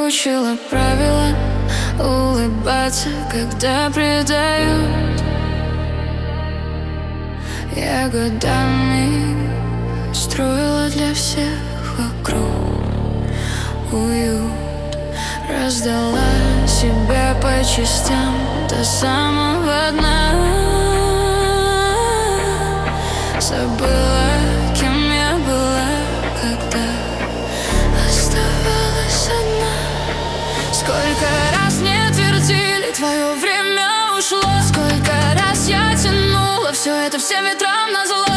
выучила правила улыбаться, когда предают. Я годами строила для всех вокруг уют, раздала себя по частям до самого дна. Забыла, кем я была, когда оставалась одна. Сколько раз мне твердили, твое время ушло. Сколько раз я тянула все это всем ветрам назло.